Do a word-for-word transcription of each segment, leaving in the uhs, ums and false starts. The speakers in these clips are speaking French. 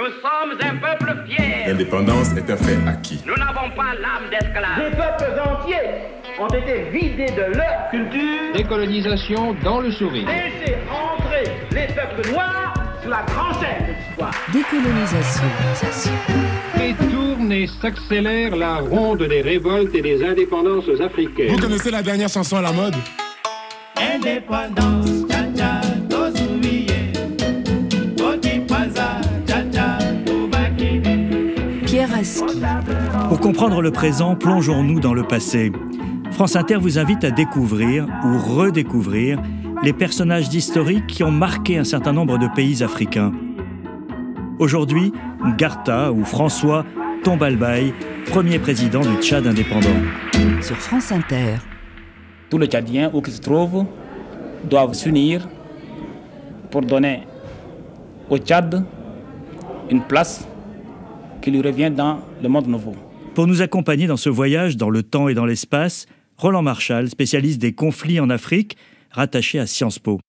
Nous sommes un peuple fier. L'indépendance est un fait acquis. Nous n'avons pas l'âme d'esclave. Des peuples entiers ont été vidés de leur culture. Décolonisation dans le sourire. Laissez entrer les peuples noirs sur la grande chaîne de l'histoire. Décolonisation. Et tourne et s'accélère la ronde des révoltes et des indépendances africaines. Vous connaissez la dernière chanson à la mode? Indépendance, tcha-tcha, tosuiye. Otipaza, tcha-tcha, tubakini. Pierre Aski. Pour comprendre le présent, plongeons-nous dans le passé. France Inter vous invite à découvrir ou redécouvrir les personnages historiques qui ont marqué un certain nombre de pays africains. Aujourd'hui, Ngarta ou François Tombalbaye, premier président du Tchad indépendant. Sur France Inter. Tous les Tchadiens, où qu'ils se trouvent, doivent s'unir pour donner au Tchad une place qui lui revient dans le monde nouveau. Pour nous accompagner dans ce voyage dans le temps et dans l'espace, Roland Marchal, spécialiste des conflits en Afrique, rattaché à Sciences Po.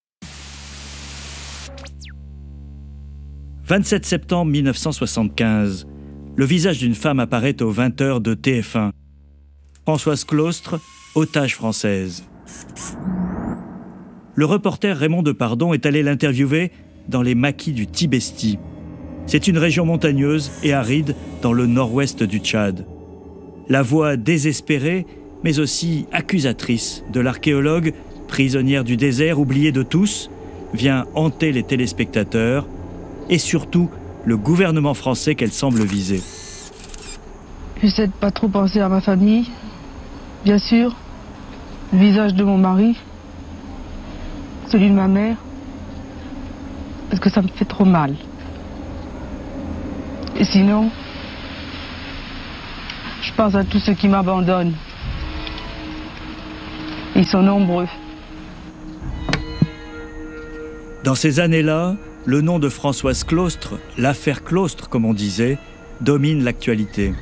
vingt-sept septembre mille neuf cent soixante-quinze. Le visage d'une femme apparaît aux vingt heures de T F un. Françoise Claustre, otage française. Le reporter Raymond Depardon est allé l'interviewer dans les maquis du Tibesti. C'est une région montagneuse et aride dans le nord-ouest du Tchad. La voix désespérée, mais aussi accusatrice de l'archéologue, prisonnière du désert, oubliée de tous, vient hanter les téléspectateurs et surtout le gouvernement français qu'elle semble viser. J'essaie de pas trop penser à ma famille, bien sûr, le visage de mon mari, celui de ma mère, parce que ça me fait trop mal. Et sinon, je pense à tous ceux qui m'abandonnent. Ils sont nombreux. Dans ces années-là, le nom de Françoise Claustre, l'affaire Claustre comme on disait, domine l'actualité.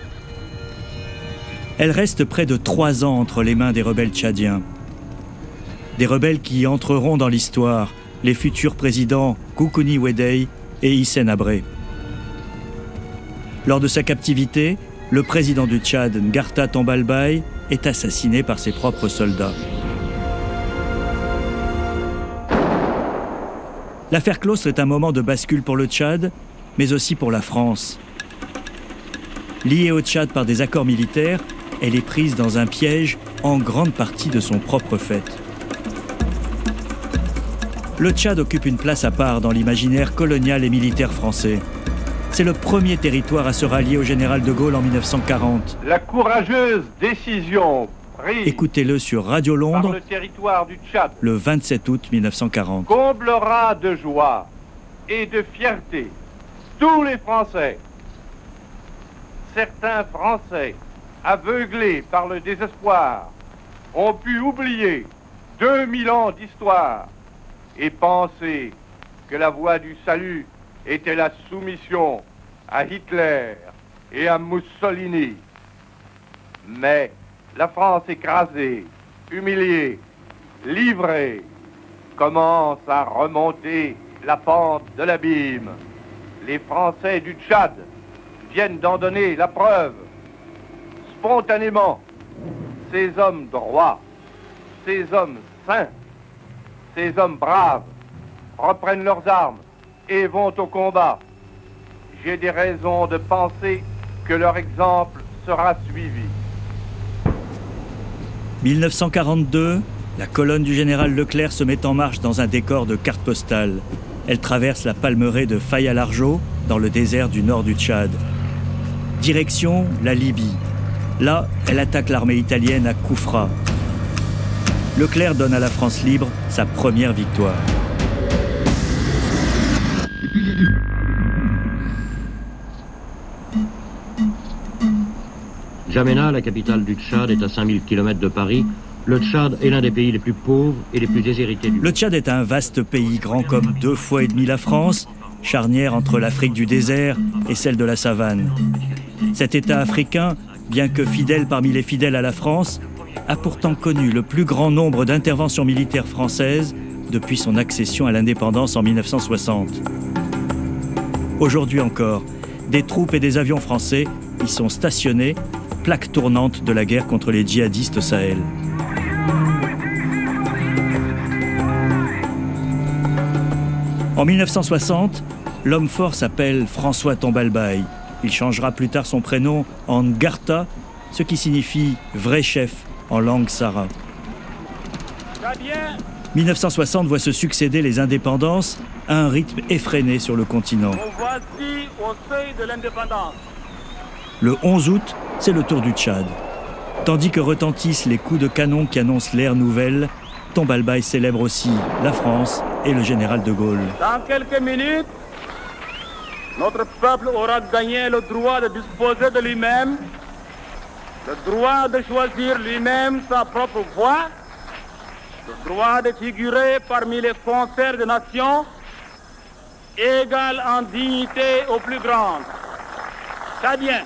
Elle reste près de trois ans entre les mains des rebelles tchadiens. Des rebelles qui entreront dans l'histoire, les futurs présidents Goukouni Weddey et Hissène Habré. Lors de sa captivité, le président du Tchad, Ngarta Tombalbaye, est assassiné par ses propres soldats. L'affaire Claustre est un moment de bascule pour le Tchad, mais aussi pour la France. Liée au Tchad par des accords militaires, elle est prise dans un piège en grande partie de son propre fait. Le Tchad occupe une place à part dans l'imaginaire colonial et militaire français. C'est le premier territoire à se rallier au général de Gaulle en mille neuf cent quarante. La courageuse décision prise Écoutez-le sur Radio Londres, par le territoire du Tchad, le vingt-sept août mille neuf cent quarante. comblera de joie et de fierté tous les Français. Certains Français, aveuglés par le désespoir, ont pu oublier deux mille ans d'histoire et penser que la voie du salut était la soumission à Hitler et à Mussolini. Mais la France écrasée, humiliée, livrée, commence à remonter la pente de l'abîme. Les Français du Tchad viennent d'en donner la preuve. Spontanément, ces hommes droits, ces hommes saints, ces hommes braves reprennent leurs armes et vont au combat. J'ai des raisons de penser que leur exemple sera suivi. mille neuf cent quarante-deux, la colonne du général Leclerc se met en marche dans un décor de carte postale. Elle traverse la palmeraie de Faye-à-Largeau, dans le désert du nord du Tchad. Direction la Libye. Là, elle attaque l'armée italienne à Koufra. Leclerc donne à la France libre sa première victoire. N'Djamena, la capitale du Tchad, est à cinq mille kilomètres de Paris. Le Tchad est l'un des pays les plus pauvres et les plus déshérités du monde. Le Tchad est un vaste pays, grand comme deux fois et demi la France, charnière entre l'Afrique du désert et celle de la savane. Cet État africain, bien que fidèle parmi les fidèles à la France, a pourtant connu le plus grand nombre d'interventions militaires françaises depuis son accession à l'indépendance en mille neuf cent soixante. Aujourd'hui encore, des troupes et des avions français y sont stationnés, plaque tournante de la guerre contre les djihadistes au Sahel. En mille neuf cent soixante, l'homme fort s'appelle François Tombalbaye. Il changera plus tard son prénom en Ngarta, ce qui signifie « vrai chef » en langue sara. mille neuf cent soixante voit se succéder les indépendances à un rythme effréné sur le continent. Voici au seuil de l'indépendance. Le onze août, c'est le tour du Tchad. Tandis que retentissent les coups de canon qui annoncent l'ère nouvelle, Tombalbaye célèbre aussi la France et le général de Gaulle. Dans quelques minutes, notre peuple aura gagné le droit de disposer de lui-même, le droit de choisir lui-même sa propre voie, le droit de figurer parmi les concerts des nations, égal en dignité aux plus grandes. Tchadiens,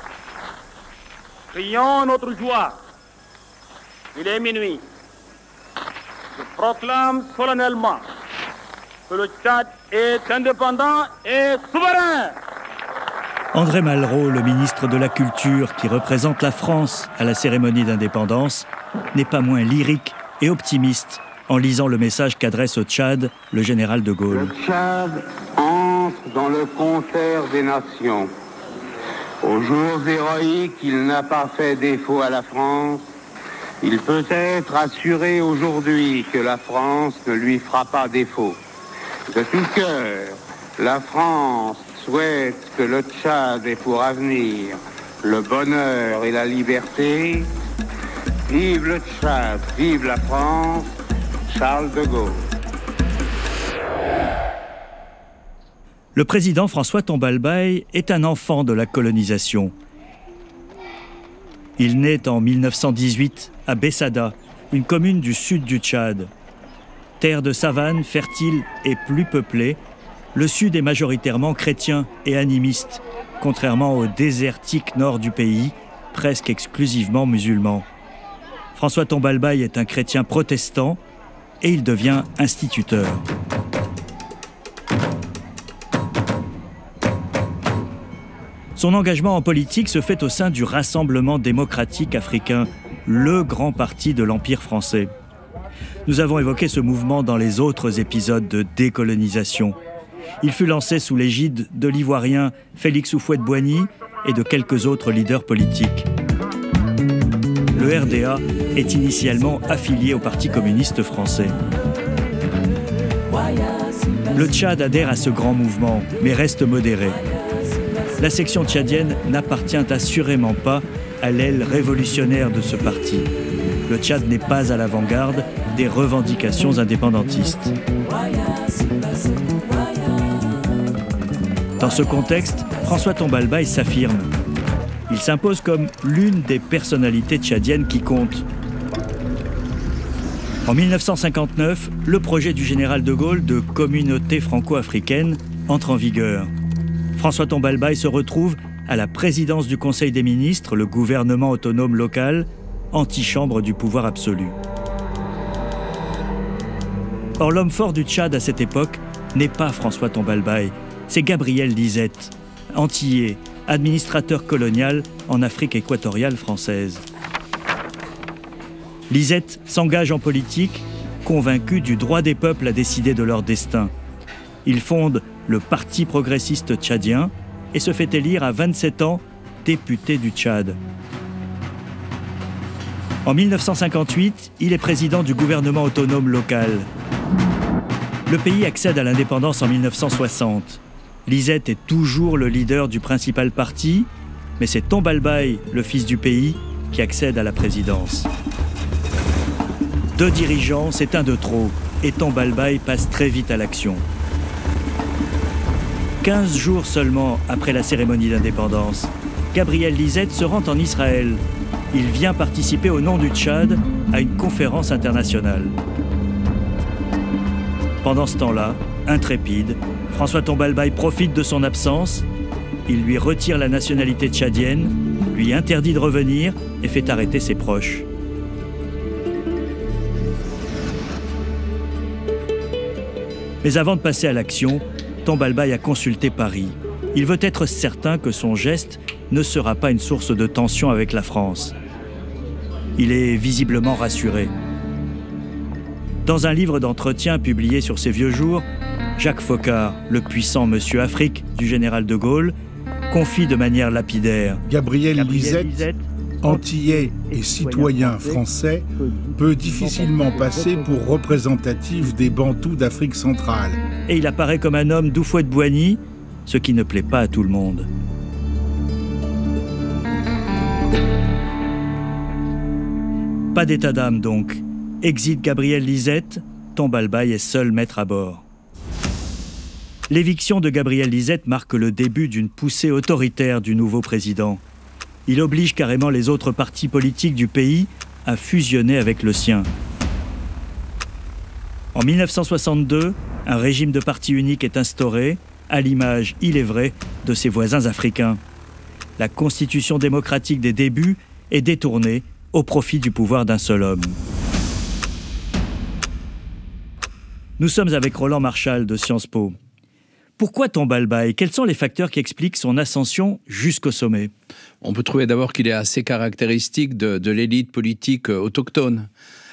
crions notre joie. Il est minuit. Je proclame solennellement que le Tchad est indépendant et souverain. André Malraux, le ministre de la Culture qui représente la France à la cérémonie d'indépendance, n'est pas moins lyrique et optimiste en lisant le message qu'adresse au Tchad le général de Gaulle. Le Tchad entre dans le concert des nations. Aux jours héroïques, il n'a pas fait défaut à la France. Il peut être assuré aujourd'hui que la France ne lui fera pas défaut. De tout cœur, la France souhaite que le Tchad ait pour avenir le bonheur et la liberté. Vive le Tchad, vive la France, Charles de Gaulle. Le président François Tombalbaye est un enfant de la colonisation. Il naît en mille neuf cent dix-huit à Bessada, une commune du sud du Tchad. Terre de savane, fertile et plus peuplée, le sud est majoritairement chrétien et animiste, contrairement au désertique nord du pays, presque exclusivement musulman. François Tombalbaye est un chrétien protestant et il devient instituteur. Son engagement en politique se fait au sein du Rassemblement démocratique africain, le grand parti de l'Empire français. Nous avons évoqué ce mouvement dans les autres épisodes de décolonisation. Il fut lancé sous l'égide de l'Ivoirien Félix Houphouët-Boigny et de quelques autres leaders politiques. Le R D A est initialement affilié au Parti communiste français. Le Tchad adhère à ce grand mouvement, mais reste modéré. La section tchadienne n'appartient assurément pas à l'aile révolutionnaire de ce parti. Le Tchad n'est pas à l'avant-garde des revendications indépendantistes. Dans ce contexte, François Tombalbaye s'affirme. Il s'impose comme l'une des personnalités tchadiennes qui comptent. En mille neuf cent cinquante-neuf, le projet du général de Gaulle de communauté franco-africaine entre en vigueur. François Tombalbaye se retrouve à la présidence du Conseil des ministres, le gouvernement autonome local, antichambre du pouvoir absolu. Or, l'homme fort du Tchad à cette époque n'est pas François Tombalbaye, c'est Gabriel Lisette, antillais, administrateur colonial en Afrique équatoriale française. Lisette s'engage en politique, convaincu du droit des peuples à décider de leur destin. Il fonde le Parti progressiste tchadien et se fait élire à vingt-sept ans député du Tchad. En mille neuf cent cinquante-huit, il est président du gouvernement autonome local. Le pays accède à l'indépendance en mille neuf cent soixante. Lisette est toujours le leader du principal parti, mais c'est Tombalbaye, le fils du pays, qui accède à la présidence. Deux dirigeants, c'est un de trop, et Tombalbaye passe très vite à l'action. Quinze jours seulement après la cérémonie d'indépendance, Gabriel Lisette se rend en Israël. Il vient participer au nom du Tchad à une conférence internationale. Pendant ce temps-là, intrépide, François Tombalbaye profite de son absence. Il lui retire la nationalité tchadienne, lui interdit de revenir et fait arrêter ses proches. Mais avant de passer à l'action, Tombalbaye a consulté Paris. Il veut être certain que son geste ne sera pas une source de tension avec la France. Il est visiblement rassuré. Dans un livre d'entretien publié sur ses vieux jours, Jacques Foccart, le puissant Monsieur Afrique du général de Gaulle, confie de manière lapidaire. Gabriel, Gabriel Lisette, Lisette, antillais et citoyen français, peut difficilement passer pour représentatif des Bantous d'Afrique centrale. Et il apparaît comme un homme d'Houphouët-Boigny, ce qui ne plaît pas à tout le monde. Pas d'état d'âme donc. Exit Gabriel Lisette, Tombalbaye est seul maître à bord. L'éviction de Gabriel Lisette marque le début d'une poussée autoritaire du nouveau président. Il oblige carrément les autres partis politiques du pays à fusionner avec le sien. En mille neuf cent soixante-deux, un régime de parti unique est instauré, à l'image, il est vrai, de ses voisins africains. La constitution démocratique des débuts est détournée au profit du pouvoir d'un seul homme. Nous sommes avec Roland Marchal de Sciences Po. Pourquoi Tombalbaye ? Quels sont les facteurs qui expliquent son ascension jusqu'au sommet ? On peut trouver d'abord qu'il est assez caractéristique de, de l'élite politique autochtone.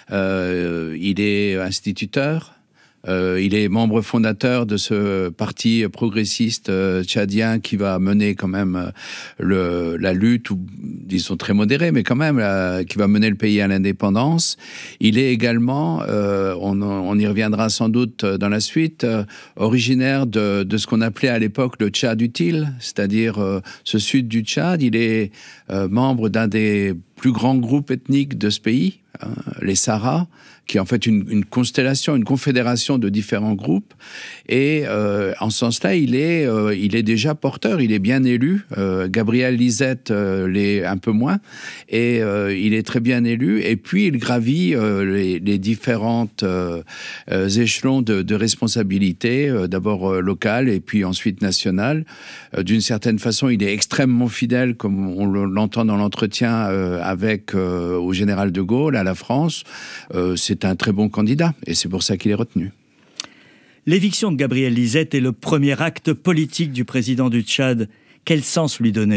Euh, il est instituteur. Euh, il est membre fondateur de ce parti progressiste euh, tchadien qui va mener quand même euh, le, la lutte, ou disons très modérée, mais quand même, euh, qui va mener le pays à l'indépendance. Il est également, euh, on, on y reviendra sans doute dans la suite, euh, originaire de, de ce qu'on appelait à l'époque le Tchad utile, c'est-à-dire euh, ce sud du Tchad. Il est euh, membre d'un des plus grands groupes ethniques de ce pays, hein, les Sahara, qui est en fait une, une constellation, une confédération de différents groupes. Et euh, en ce sens-là, il est, euh, il est déjà porteur, il est bien élu. Euh, Gabriel Lisette euh, l'est un peu moins. Et euh, il est très bien élu. Et puis, il gravit euh, les, les différentes euh, euh, échelons de, de responsabilité, euh, d'abord euh, locales et puis ensuite nationales. Euh, d'une certaine façon, il est extrêmement fidèle, comme on l'entend dans l'entretien euh, avec euh, au général de Gaulle, à la France. Euh, c'est un très bon candidat, et c'est pour ça qu'il est retenu. L'éviction de Gabriel Lisette est le premier acte politique du président du Tchad. Quel sens lui donner ?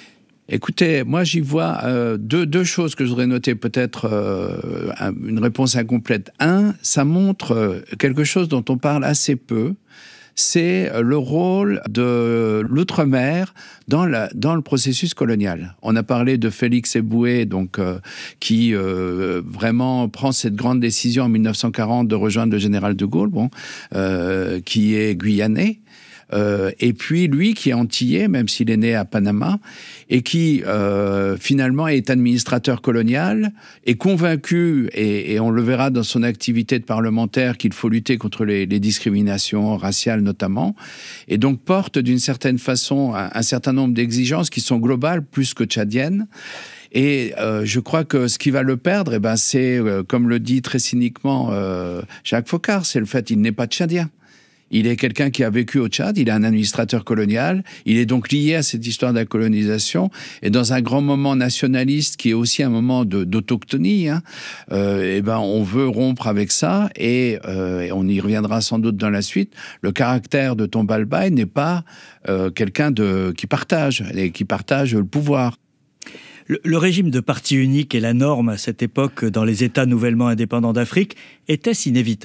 Écoutez, moi j'y vois euh, deux, deux choses que je voudrais noter, peut-être euh, une réponse incomplète. Un, ça montre euh, quelque chose dont on parle assez peu, c'est le rôle de l'outre-mer dans, la, dans le processus colonial. On a parlé de Félix Éboué, donc, euh, qui euh, vraiment prend cette grande décision en mille neuf cent quarante de rejoindre le général de Gaulle, bon, euh, qui est guyanais. Euh, et puis lui qui est antillais, même s'il est né à Panama, et qui euh, finalement est administrateur colonial, est convaincu, et, et on le verra dans son activité de parlementaire, qu'il faut lutter contre les, les discriminations raciales notamment, et donc porte d'une certaine façon un, un certain nombre d'exigences qui sont globales plus que tchadiennes. Et euh, je crois que ce qui va le perdre, eh ben, c'est, euh, comme le dit très cyniquement euh, Jacques Foccart, c'est le fait qu'il n'est pas tchadien. Il est quelqu'un qui a vécu au Tchad, il est un administrateur colonial, il est donc lié à cette histoire de la colonisation, et dans un grand moment nationaliste qui est aussi un moment de, d'autochtonie, hein, euh, et ben on veut rompre avec ça, et, euh, et on y reviendra sans doute dans la suite. Le caractère de Tombalbaye n'est pas euh, quelqu'un de, qui partage, et qui partage le pouvoir. Le, le régime de parti unique est la norme à cette époque dans les États nouvellement indépendants d'Afrique. Était-ce inévitable ?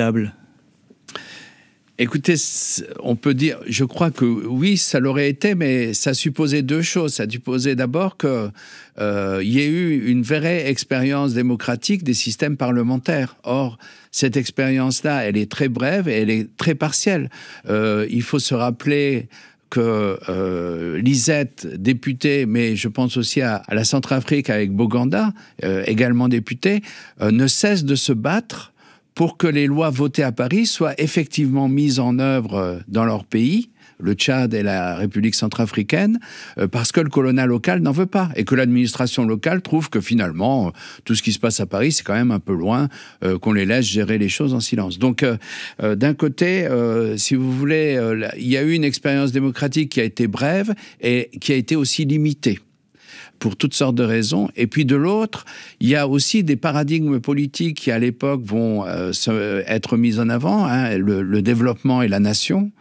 Écoutez, on peut dire, je crois que oui, ça l'aurait été, mais ça supposait deux choses. Ça supposait d'abord qu'il euh, y ait eu une vraie expérience démocratique des systèmes parlementaires. Or, cette expérience-là, elle est très brève et elle est très partielle. Euh, il faut se rappeler que euh, Lisette, député, mais je pense aussi à, à la Centrafrique avec Boganda, euh, également député, euh, ne cesse de se battre pour que les lois votées à Paris soient effectivement mises en œuvre dans leur pays, le Tchad et la République centrafricaine, parce que le colonat local n'en veut pas, et que l'administration locale trouve que finalement, tout ce qui se passe à Paris, c'est quand même un peu loin, euh, qu'on les laisse gérer les choses en silence. Donc, euh, euh, d'un côté, euh, si vous voulez, euh, il y a eu une expérience démocratique qui a été brève et qui a été aussi limitée, pour toutes sortes de raisons. Et puis de l'autre, il y a aussi des paradigmes politiques qui, à l'époque, vont euh, se, être mis en avant, hein, le, le développement et la nation,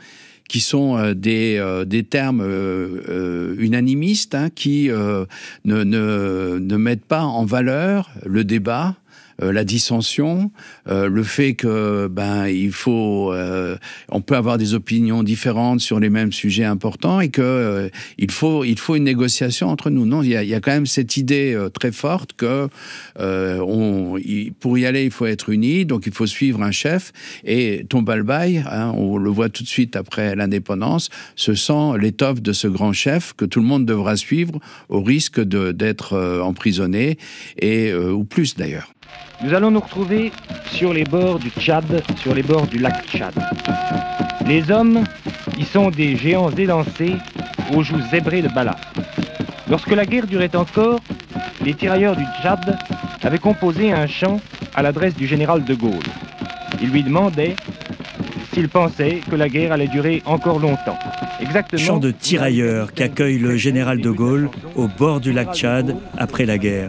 qui sont euh, des, euh, des termes euh, euh, unanimistes, hein, qui euh, ne, ne, ne mettent pas en valeur le débat, Euh, la dissension, euh, le fait que ben il faut, euh, on peut avoir des opinions différentes sur les mêmes sujets importants et que euh, il faut il faut une négociation entre nous. Non, il y a, il y a quand même cette idée euh, très forte que euh, on, il, pour y aller il faut être unis, donc il faut suivre un chef. Et Tombalbaye, hein, on le voit tout de suite après l'indépendance, se sent l'étoffe de ce grand chef que tout le monde devra suivre au risque de, d'être euh, emprisonné et euh, ou plus d'ailleurs. Nous allons nous retrouver sur les bords du Tchad, sur les bords du lac Tchad. Les hommes y sont des géants élancés aux joues zébrées de balafre. Lorsque la guerre durait encore, les tirailleurs du Tchad avaient composé un chant à l'adresse du général de Gaulle. Ils lui demandaient s'il pensait que la guerre allait durer encore longtemps. Exactement. Chant de tirailleurs qu'accueille le général de Gaulle au bord du lac Tchad après la guerre.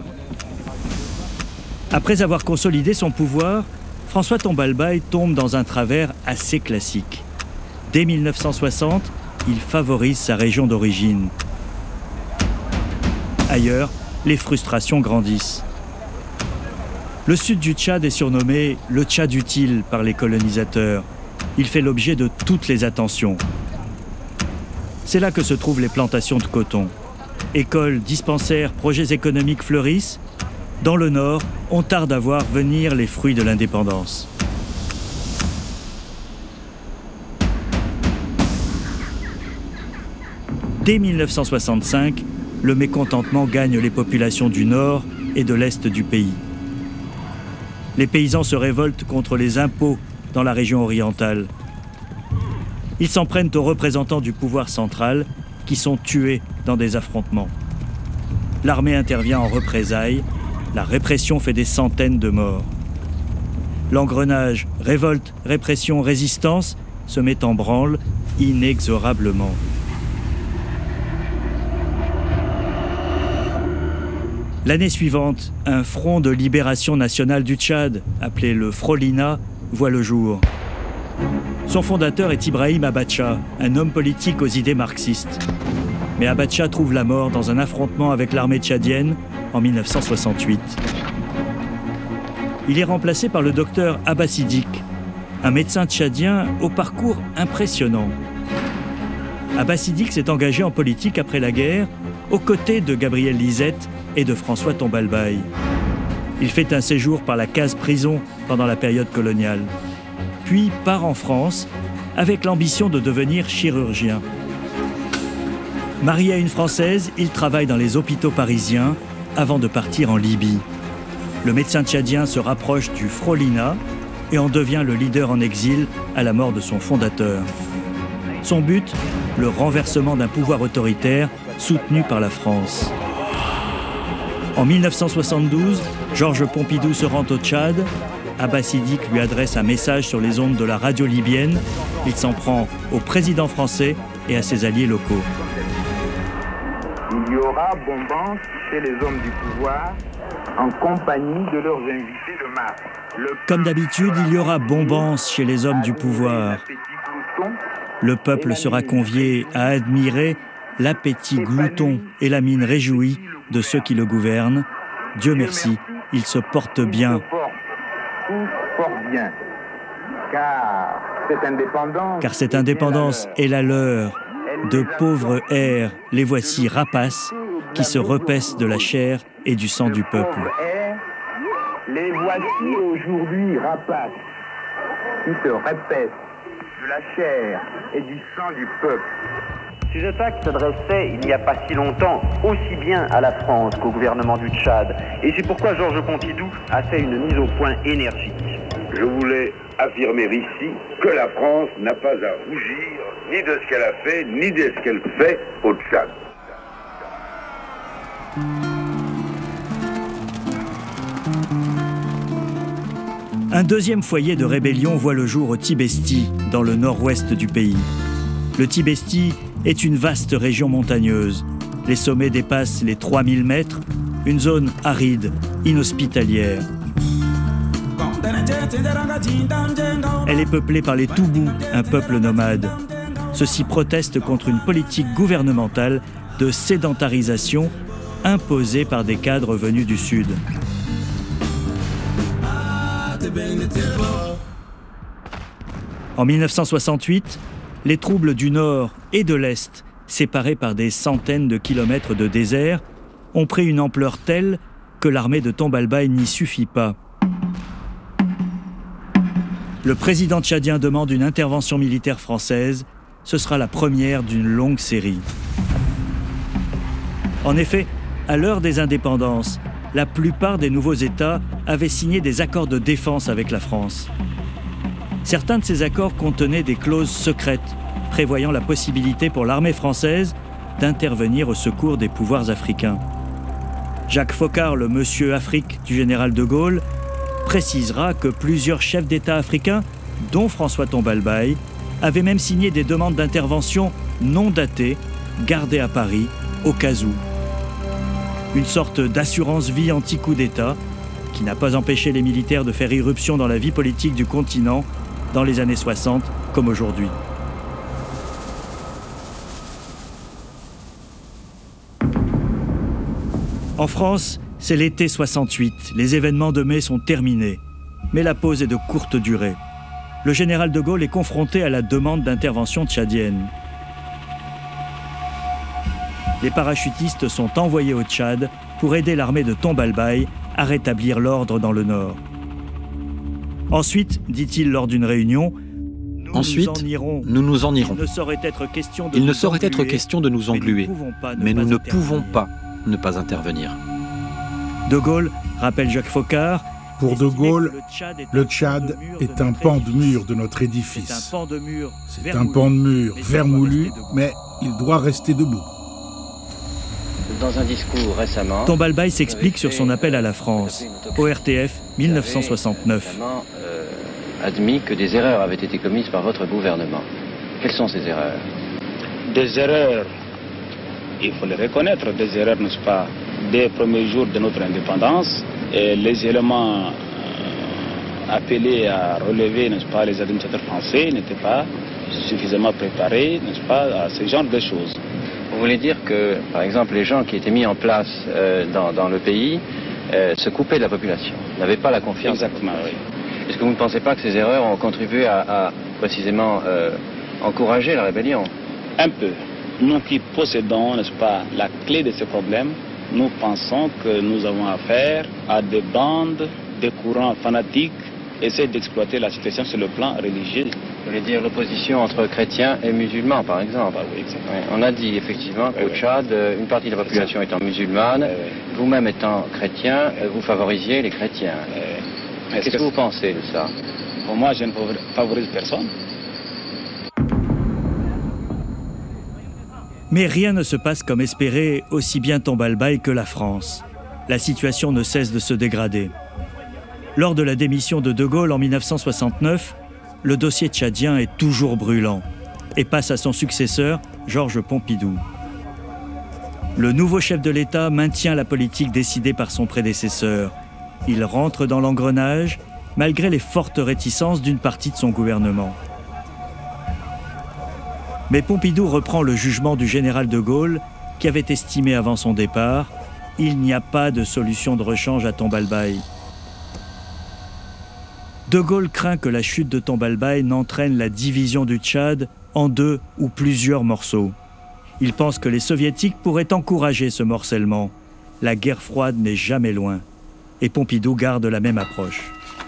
Après avoir consolidé son pouvoir, François Tombalbaye tombe dans un travers assez classique. Dès mille neuf cent soixante, il favorise sa région d'origine. Ailleurs, les frustrations grandissent. Le sud du Tchad est surnommé le Tchad utile par les colonisateurs. Il fait l'objet de toutes les attentions. C'est là que se trouvent les plantations de coton. Écoles, dispensaires, projets économiques fleurissent. Dans le nord, on tarde à voir venir les fruits de l'indépendance. Dès mille neuf cent soixante-cinq, le mécontentement gagne les populations du nord et de l'est du pays. Les paysans se révoltent contre les impôts dans la région orientale. Ils s'en prennent aux représentants du pouvoir central qui sont tués dans des affrontements. L'armée intervient en représailles. La répression fait des centaines de morts. L'engrenage révolte, répression, résistance se met en branle inexorablement. L'année suivante, un front de libération nationale du Tchad, appelé le Frolina, voit le jour. Son fondateur est Ibrahim Abacha, un homme politique aux idées marxistes. Mais Abacha trouve la mort dans un affrontement avec l'armée tchadienne en mille neuf cent soixante-huit. Il est remplacé par le docteur Abba Siddiq, un médecin tchadien au parcours impressionnant. Abba Siddiq s'est engagé en politique après la guerre, aux côtés de Gabriel Lisette et de François Tombalbaye. Il fait un séjour par la case prison pendant la période coloniale, puis part en France avec l'ambition de devenir chirurgien. Marié à une Française, il travaille dans les hôpitaux parisiens avant de partir en Libye. Le médecin tchadien se rapproche du Frolina et en devient le leader en exil à la mort de son fondateur. Son but, le renversement d'un pouvoir autoritaire soutenu par la France. En mille neuf cent soixante-douze, Georges Pompidou se rend au Tchad. Abba Siddiq lui adresse un message sur les ondes de la radio libyenne. Il s'en prend au président français et à ses alliés locaux. Il y aura bombance chez les hommes du pouvoir en compagnie de leurs invités de masse. Le Comme d'habitude, il y aura bombance chez les hommes du pouvoir. Le peuple sera convié à admirer l'appétit glouton et la mine réjouie de ceux qui le gouvernent. Dieu merci, ils se portent bien. Tous portent bien. Car cette indépendance, Car cette indépendance est la leur. De pauvres airs, les voici rapaces, qui se repaissent de la chair et du sang du peuple. Les voici aujourd'hui rapaces, qui se repaissent de la chair et du sang du peuple. Ces attaques s'adressaient, il n'y a pas si longtemps, aussi bien à la France qu'au gouvernement du Tchad. Et c'est pourquoi Georges Pompidou a fait une mise au point énergique. Je voulais affirmer ici que la France n'a pas à rougir ni de ce qu'elle a fait, ni de ce qu'elle fait au Tchad. Un deuxième foyer de rébellion voit le jour au Tibesti, dans le nord-ouest du pays. Le Tibesti est une vaste région montagneuse. Les sommets dépassent les trois mille mètres, une zone aride, inhospitalière. Elle est peuplée par les Toubous, un peuple nomade. Ceux-ci protestent contre une politique gouvernementale de sédentarisation imposée par des cadres venus du Sud. En mille neuf cent soixante-huit, les troubles du Nord et de l'Est, séparés par des centaines de kilomètres de désert, ont pris une ampleur telle que l'armée de Tombalbaye n'y suffit pas. Le président tchadien demande une intervention militaire française. Ce sera la première d'une longue série. En effet, à l'heure des indépendances, la plupart des nouveaux États avaient signé des accords de défense avec la France. Certains de ces accords contenaient des clauses secrètes, prévoyant la possibilité pour l'armée française d'intervenir au secours des pouvoirs africains. Jacques Foccart, le monsieur Afrique du général de Gaulle, précisera que plusieurs chefs d'État africains, dont François Tombalbaye, avaient même signé des demandes d'intervention non datées, gardées à Paris, au cas où. Une sorte d'assurance-vie anti-coup d'État qui n'a pas empêché les militaires de faire irruption dans la vie politique du continent dans les années soixante comme aujourd'hui. En France, c'est l'été soixante-huit. Les événements de mai sont terminés. Mais la pause est de courte durée. Le général de Gaulle est confronté à la demande d'intervention tchadienne. Les parachutistes sont envoyés au Tchad pour aider l'armée de Tombalbaye à rétablir l'ordre dans le Nord. Ensuite, dit-il lors d'une réunion, nous Ensuite, nous en irons. nous nous en irons. Il ne saurait être question de Il nous ne saurait être engluer, question de nous engluer, mais nous ne pouvons pas ne pas intervenir. De Gaulle, rappelle Jacques Foccart, pour De Gaulle, le Tchad est un pan de mur de notre édifice. C'est un pan de mur vermoulu, mais il doit rester debout. Dans un discours récemment, Tombalbaye s'explique sur son appel à la France, O R T F mille neuf cent soixante-neuf. Euh, admis que des erreurs avaient été commises par votre gouvernement. Quelles sont ces erreurs? Des erreurs, il faut les reconnaître, des erreurs, n'est-ce pas, des premiers jours de notre indépendance, et les éléments euh, appelés à relever, n'est-ce pas, les administrateurs français n'étaient pas suffisamment préparés, n'est-ce pas, à ce genre de choses. Vous voulez dire que, par exemple, les gens qui étaient mis en place euh, dans, dans le pays euh, se coupaient de la population, n'avaient pas la confiance. Exactement, oui. Est-ce que vous ne pensez pas que ces erreurs ont contribué à, à précisément euh, encourager la rébellion? Un peu. Nous qui possédons, n'est-ce pas, la clé de ce problème, nous pensons que nous avons affaire à des bandes, des courants fanatiques, essaient d'exploiter la situation sur le plan religieux. Vous voulez dire l'opposition entre chrétiens et musulmans, par exemple? Ah oui, exactement. Oui, on a dit effectivement qu'au oui, Tchad, oui. une partie de la population étant musulmane, oui, oui. vous-même étant chrétien, vous favorisiez les chrétiens. Oui. Qu'est-ce que, que vous pensez de ça? Pour moi, je ne favorise personne. Mais rien ne se passe comme espéré, aussi bien Tombalbaye que la France. La situation ne cesse de se dégrader. Lors de la démission de De Gaulle en mille neuf cent soixante-neuf, le dossier tchadien est toujours brûlant et passe à son successeur, Georges Pompidou. Le nouveau chef de l'État maintient la politique décidée par son prédécesseur. Il rentre dans l'engrenage, malgré les fortes réticences d'une partie de son gouvernement. Mais Pompidou reprend le jugement du général de Gaulle, qui avait estimé avant son départ « Il n'y a pas de solution de rechange à Tombalbaye ». De Gaulle craint que la chute de Tombalbaye n'entraîne la division du Tchad en deux ou plusieurs morceaux. Il pense que les Soviétiques pourraient encourager ce morcellement. La guerre froide n'est jamais loin. Et Pompidou garde la même approche.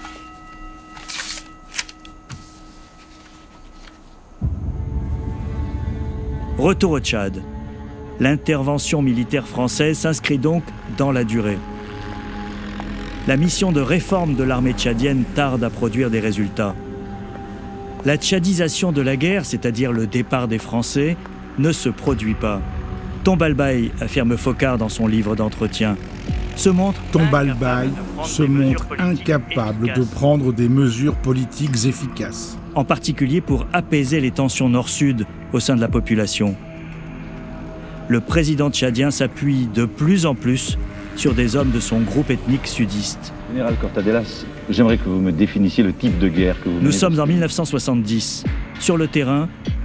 Retour au Tchad. L'intervention militaire française s'inscrit donc dans la durée. La mission de réforme de l'armée tchadienne tarde à produire des résultats. La tchadisation de la guerre, c'est-à-dire le départ des Français, ne se produit pas. Tombalbaye, affirme Foccart dans son livre d'entretien, se montre Tombalbaye se montre incapable de prendre des mesures politiques efficaces. En particulier pour apaiser les tensions nord-sud au sein de la population. Le président tchadien s'appuie de plus en plus sur des hommes de son groupe ethnique sudiste. Général Cortadelas, j'aimerais que vous me définissiez le type de guerre que vous... Nous sommes en mille neuf cent soixante-dix. Sur le terrain,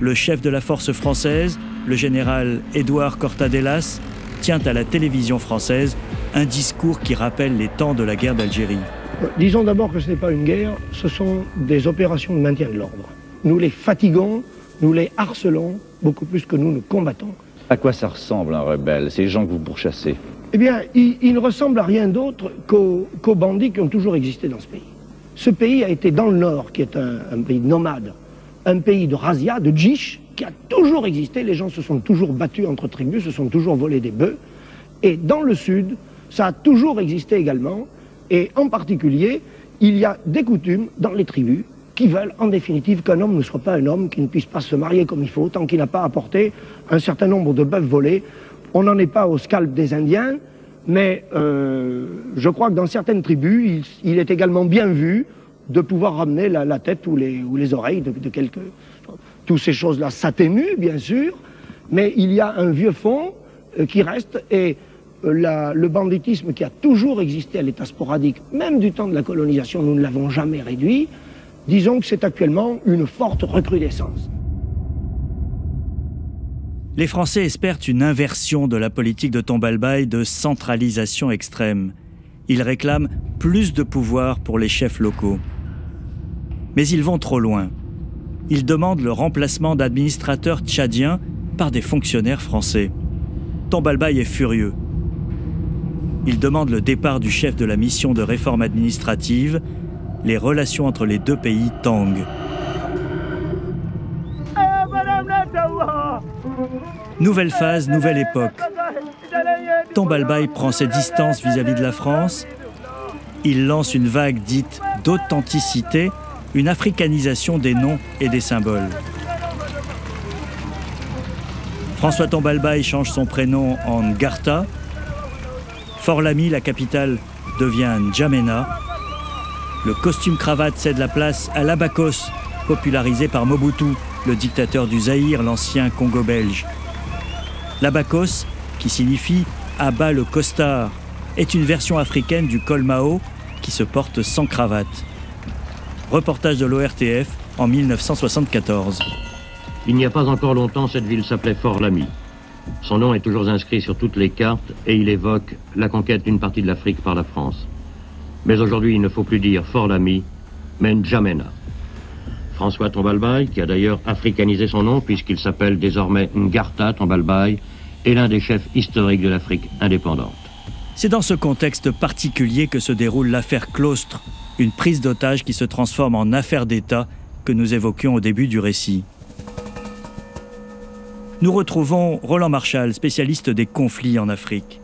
le chef de la force française, le général Édouard Cortadellas, tient à la télévision française un discours qui rappelle les temps de la guerre d'Algérie. Disons d'abord que ce n'est pas une guerre, ce sont des opérations de maintien de l'ordre. Nous les fatiguons, nous les harcelons, beaucoup plus que nous ne combattons. À quoi ça ressemble un rebelle, ces gens que vous pourchassez? Eh bien, il, il ne ressemble à rien d'autre qu'aux, qu'aux bandits qui ont toujours existé dans ce pays. Ce pays a été dans le nord, qui est un, un pays nomade, un pays de razzia, de djiche, qui a toujours existé. Les gens se sont toujours battus entre tribus, se sont toujours volés des bœufs. Et dans le sud, ça a toujours existé également. Et en particulier, il y a des coutumes dans les tribus qui veulent en définitive qu'un homme ne soit pas un homme, qu'il ne puisse pas se marier comme il faut, tant qu'il n'a pas apporté un certain nombre de bœufs volés. On n'en est pas au scalp des Indiens, mais euh, je crois que dans certaines tribus, il, il est également bien vu de pouvoir ramener la, la tête ou les, ou les oreilles de, de quelques... Toutes ces choses-là s'atténuent, bien sûr, mais il y a un vieux fond euh, qui reste, et euh, la, le banditisme qui a toujours existé à l'état sporadique, même du temps de la colonisation, nous ne l'avons jamais réduit. Disons que c'est actuellement une forte recrudescence. Les Français espèrent une inversion de la politique de Tombalbaye de centralisation extrême. Ils réclament plus de pouvoir pour les chefs locaux. Mais ils vont trop loin. Ils demandent le remplacement d'administrateurs tchadiens par des fonctionnaires français. Tombalbaye est furieux. Il demande le départ du chef de la mission de réforme administrative. Les relations entre les deux pays tanguent. Nouvelle phase, nouvelle époque. Tombalbaye prend ses distances vis-à-vis de la France. Il lance une vague dite d'authenticité, une africanisation des noms et des symboles. François Tombalbaye change son prénom en Ngarta. Fort-Lamy, la capitale, devient N'Djamena. Le costume-cravate cède la place à l'abakos, popularisé par Mobutu, le dictateur du Zaïre, l'ancien Congo belge. L'abakos, qui signifie « abat le costard », est une version africaine du col Mao qui se porte sans cravate. Reportage de l'O R T F en mille neuf cent soixante-quatorze. Il n'y a pas encore longtemps, cette ville s'appelait Fort-Lamy. Son nom est toujours inscrit sur toutes les cartes et il évoque la conquête d'une partie de l'Afrique par la France. Mais aujourd'hui, il ne faut plus dire Fort-Lamy, mais N'Djamena. François Tombalbaye, qui a d'ailleurs africanisé son nom puisqu'il s'appelle désormais Ngarta Tombalbaye, est l'un des chefs historiques de l'Afrique indépendante. C'est dans ce contexte particulier que se déroule l'affaire Claustre, une prise d'otage qui se transforme en affaire d'État que nous évoquions au début du récit. Nous retrouvons Roland Marchal, spécialiste des conflits en Afrique.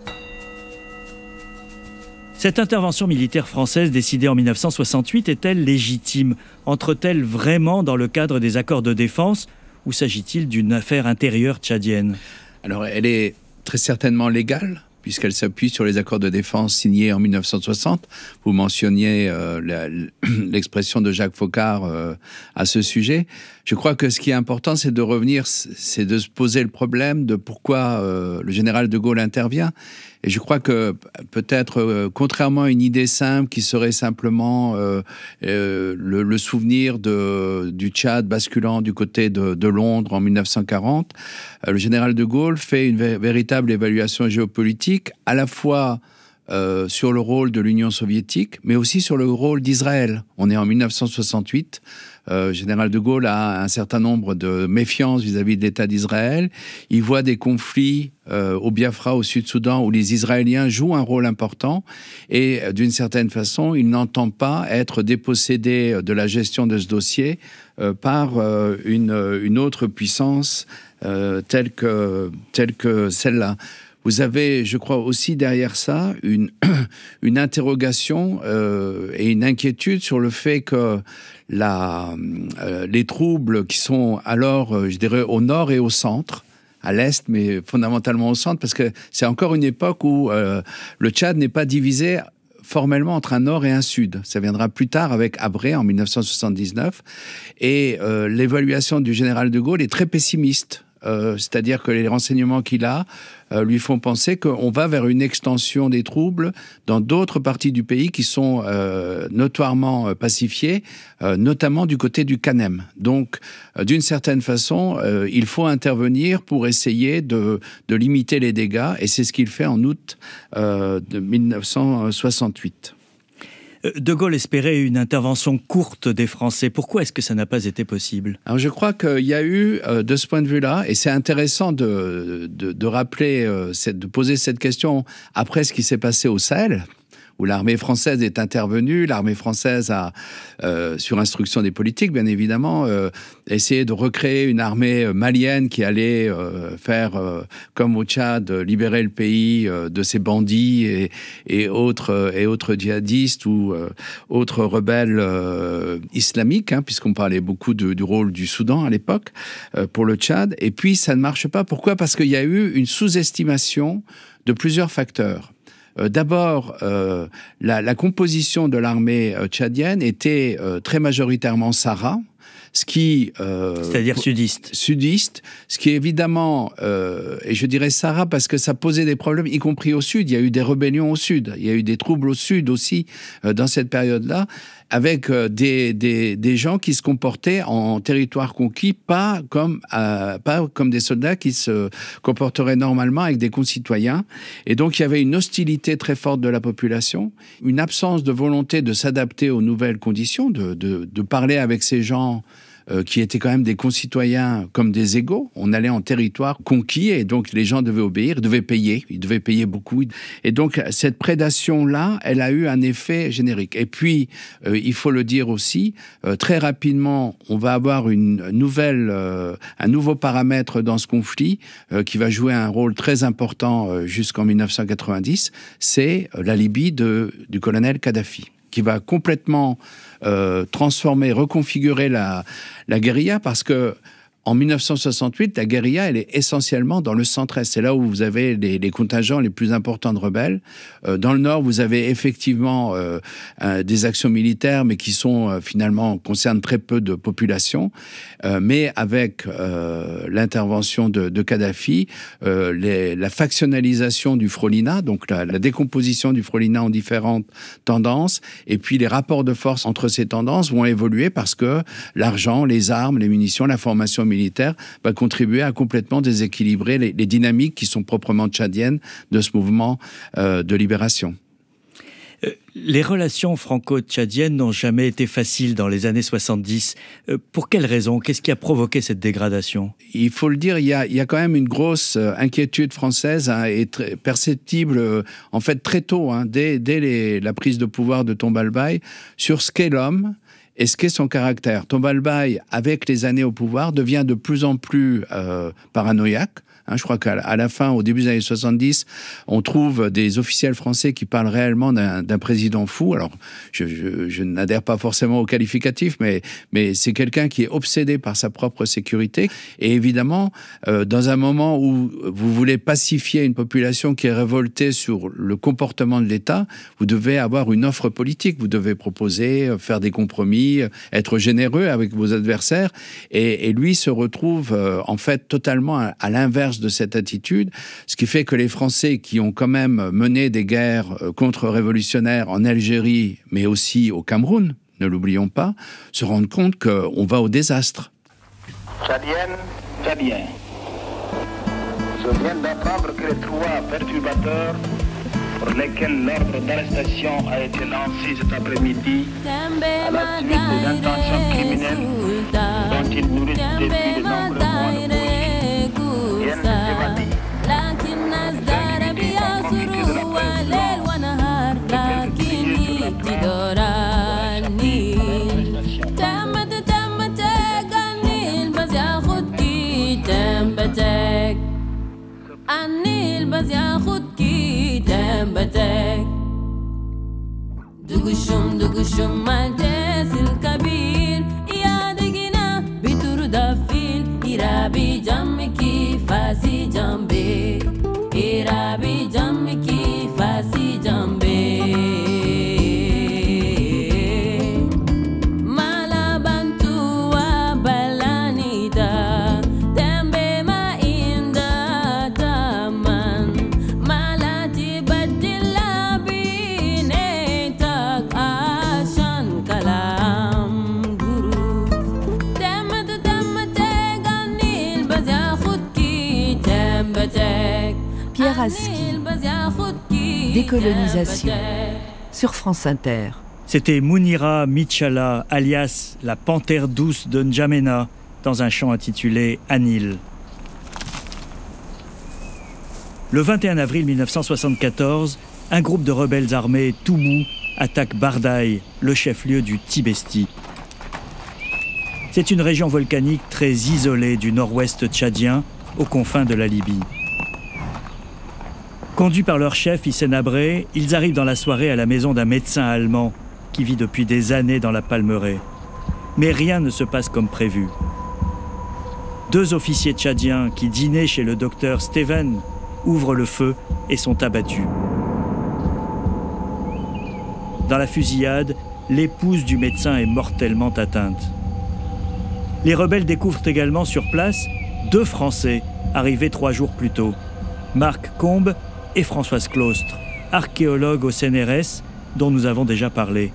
Cette intervention militaire française décidée en mille neuf cent soixante-huit est-elle légitime? Entre-t-elle vraiment dans le cadre des accords de défense ou s'agit-il d'une affaire intérieure tchadienne? Alors, elle est très certainement légale, puisqu'elle s'appuie sur les accords de défense signés en mille neuf cent soixante. Vous mentionniez euh, la, l'expression de Jacques Foccart euh, à ce sujet. Je crois que ce qui est important, c'est de revenir, c'est de se poser le problème de pourquoi euh, le général de Gaulle intervient. Et je crois que peut-être, euh, contrairement à une idée simple qui serait simplement euh, euh, le, le souvenir de, du Tchad basculant du côté de, de Londres en mille neuf cent quarante, euh, le général de Gaulle fait une vé- véritable évaluation géopolitique, à la fois euh, sur le rôle de l'Union soviétique, mais aussi sur le rôle d'Israël. On est en mille neuf cent soixante-huit. Euh, général de Gaulle a un certain nombre de méfiances vis-à-vis de l'État d'Israël. Il voit des conflits euh, au Biafra, au Sud-Soudan, où les Israéliens jouent un rôle important. Et euh, d'une certaine façon, il n'entend pas être dépossédé de la gestion de ce dossier euh, par euh, une, une autre puissance euh, telle que, telle que celle-là. Vous avez, je crois, aussi derrière ça une, une interrogation euh, et une inquiétude sur le fait que la, euh, les troubles qui sont alors, euh, je dirais, au nord et au centre, à l'est, mais fondamentalement au centre, parce que c'est encore une époque où euh, le Tchad n'est pas divisé formellement entre un nord et un sud. Ça viendra plus tard avec Habré en mille neuf cent soixante-dix-neuf. Et euh, l'évaluation du général de Gaulle est très pessimiste. Euh, c'est-à-dire que les renseignements qu'il a euh, lui font penser qu'on va vers une extension des troubles dans d'autres parties du pays qui sont euh, notoirement pacifiées, euh, notamment du côté du Kanem. Donc, euh, d'une certaine façon, euh, il faut intervenir pour essayer de, de limiter les dégâts, et c'est ce qu'il fait en août euh, de mille neuf cent soixante-huit. De Gaulle espérait une intervention courte des Français. Pourquoi est-ce que ça n'a pas été possible ? Alors je crois qu'il y a eu, euh, de ce point de vue-là, et c'est intéressant de, de, de rappeler, euh, cette, de poser cette question après ce qui s'est passé au Sahel, où l'armée française est intervenue. L'armée française a, euh, sur instruction des politiques, bien évidemment, euh, essayé de recréer une armée malienne qui allait euh, faire, euh, comme au Tchad, libérer le pays euh, de ces bandits et, et, autres, et autres djihadistes ou euh, autres rebelles euh, islamiques, hein, puisqu'on parlait beaucoup de, du rôle du Soudan à l'époque, euh, pour le Tchad. Et puis, ça ne marche pas. Pourquoi ? Parce qu'il y a eu une sous-estimation de plusieurs facteurs. D'abord, euh, la, la composition de l'armée euh, tchadienne était euh, très majoritairement Sahara, ce qui... Euh, C'est-à-dire sudiste. Sudiste, ce qui évidemment, euh, et je dirais Sahara parce que ça posait des problèmes, y compris au sud. Il y a eu des rébellions au sud, il y a eu des troubles au sud aussi euh, dans cette période-là, avec euh, des, des, des gens qui se comportaient en territoire conquis, pas comme, euh, pas comme des soldats qui se comporteraient normalement avec des concitoyens. Et donc, il y avait une hostilité très forte de la population, une absence de volonté de s'adapter aux nouvelles conditions, de, de, de parler avec ces gens euh, qui étaient quand même des concitoyens comme des égaux. On allait en territoire conquis et donc les gens devaient obéir, ils devaient payer, ils devaient payer beaucoup. Et donc cette prédation-là, elle a eu un effet générique. Et puis, euh, il faut le dire aussi, euh, très rapidement, on va avoir une nouvelle, euh, un nouveau paramètre dans ce conflit euh, qui va jouer un rôle très important euh, jusqu'en mille neuf cent quatre-vingt-dix, c'est la Libye de, du colonel Kadhafi, qui va complètement euh, transformer, reconfigurer la, la guérilla, parce que en mille neuf cent soixante-huit, la guérilla, elle est essentiellement dans le centre-est. C'est là où vous avez les, les contingents les plus importants de rebelles. Euh, dans le nord, vous avez effectivement euh, euh, des actions militaires, mais qui sont euh, finalement concernent très peu de population. Euh, mais avec euh, l'intervention de, de Kadhafi, euh, les, la factionnalisation du Frolina, donc la, la décomposition du Frolina en différentes tendances, et puis les rapports de force entre ces tendances vont évoluer parce que l'argent, les armes, les munitions, la formation militaire va contribuer à complètement déséquilibrer les, les dynamiques qui sont proprement tchadiennes de ce mouvement euh, de libération. Euh, les relations franco-tchadiennes n'ont jamais été faciles dans les années soixante-dix. Euh, pour quelles raisons ? Qu'est-ce qui a provoqué cette dégradation ? Il faut le dire, il y a, il y a quand même une grosse euh, inquiétude française, hein, et très perceptible euh, en fait très tôt, hein, dès, dès les, la prise de pouvoir de Tombalbaye, sur ce qu'est l'homme et ce qu'est son caractère. Tombalbaye, avec les années au pouvoir, devient de plus en plus euh, paranoïaque. Hein, je crois qu'à la fin, au début des années soixante-dix, on trouve des officiels français qui parlent réellement d'un, d'un président fou. Alors, je, je, je n'adhère pas forcément au qualificatif, mais, mais c'est quelqu'un qui est obsédé par sa propre sécurité. Et évidemment, euh, dans un moment où vous voulez pacifier une population qui est révoltée sur le comportement de l'État, vous devez avoir une offre politique. Vous devez proposer, faire des compromis, être généreux avec vos adversaires. Et, et lui se retrouve, euh, en fait, totalement à, à l'inverse de cette attitude, ce qui fait que les Français qui ont quand même mené des guerres contre-révolutionnaires en Algérie, mais aussi au Cameroun, ne l'oublions pas, se rendent compte qu'on va au désastre. Tchadienne, Tchadien, je viens d'apprendre que les trois perturbateurs pour lesquels l'ordre d'arrestation a été lancé cet après-midi à la suite des intentions criminelles dont ils nourrissent depuis de nombreux mois de pause. لكن أصدار بيصروا وليل ونهار لكن يتدوراني تمت تمتك النيل بس ياخدكي تنبتك النيل بس ياخدكي تنبتك دقشم دقشم مالتاس الكبير يا دقنا بترد فيل إرابي جمكي فاسي جنبي إرابي جمكي فاسي جنبي مالا بنتو وبلاني دا تنبي ما إندا تامن Araski, décolonisation, sur France Inter. C'était Mounira Michala, alias la panthère douce de N'Djamena, dans un chant intitulé Anil. Le vingt et un avril mille neuf cent soixante-quatorze, un groupe de rebelles armés Toubou attaque Bardaï, le chef-lieu du Tibesti. C'est une région volcanique très isolée du nord-ouest tchadien, aux confins de la Libye. Conduits par leur chef Hissène Habré, ils arrivent dans la soirée à la maison d'un médecin allemand qui vit depuis des années dans la Palmeraie. Mais rien ne se passe comme prévu. Deux officiers tchadiens qui dînaient chez le docteur Steven ouvrent le feu et sont abattus. Dans la fusillade, l'épouse du médecin est mortellement atteinte. Les rebelles découvrent également sur place deux Français arrivés trois jours plus tôt, Marc Combe et Françoise Claustre, archéologues au C N R S dont nous avons déjà parlé.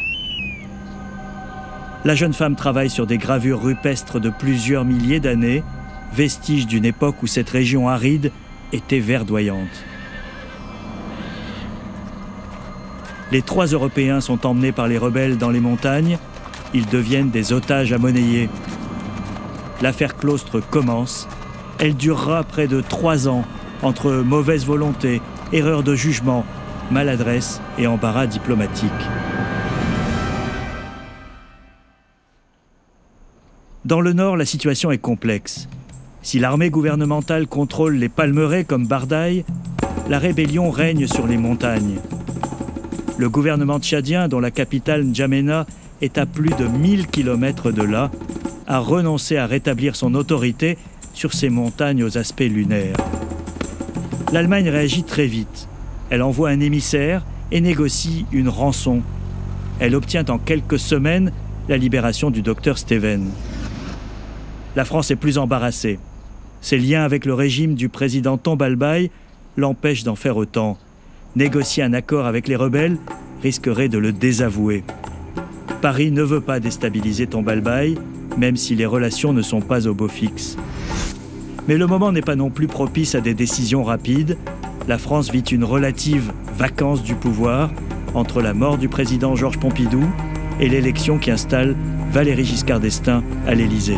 La jeune femme travaille sur des gravures rupestres de plusieurs milliers d'années, vestiges d'une époque où cette région aride était verdoyante. Les trois Européens sont emmenés par les rebelles dans les montagnes. Ils deviennent des otages à monnayer. L'affaire Claustre commence. Elle durera près de trois ans, entre mauvaise volonté, erreur de jugement, maladresse et embarras diplomatique. Dans le nord, la situation est complexe. Si l'armée gouvernementale contrôle les palmeraies comme Bardaï, la rébellion règne sur les montagnes. Le gouvernement tchadien, dont la capitale N'Djamena est à plus de mille kilomètres de là, a renoncé à rétablir son autorité sur ces montagnes aux aspects lunaires. L'Allemagne réagit très vite. Elle envoie un émissaire et négocie une rançon. Elle obtient en quelques semaines la libération du docteur Steven. La France est plus embarrassée. Ses liens avec le régime du président Tombalbaye l'empêchent d'en faire autant. Négocier un accord avec les rebelles risquerait de le désavouer. Paris ne veut pas déstabiliser Tombalbaye, même si les relations ne sont pas au beau fixe. Mais le moment n'est pas non plus propice à des décisions rapides. La France vit une relative vacance du pouvoir entre la mort du président Georges Pompidou et l'élection qui installe Valéry Giscard d'Estaing à l'Élysée.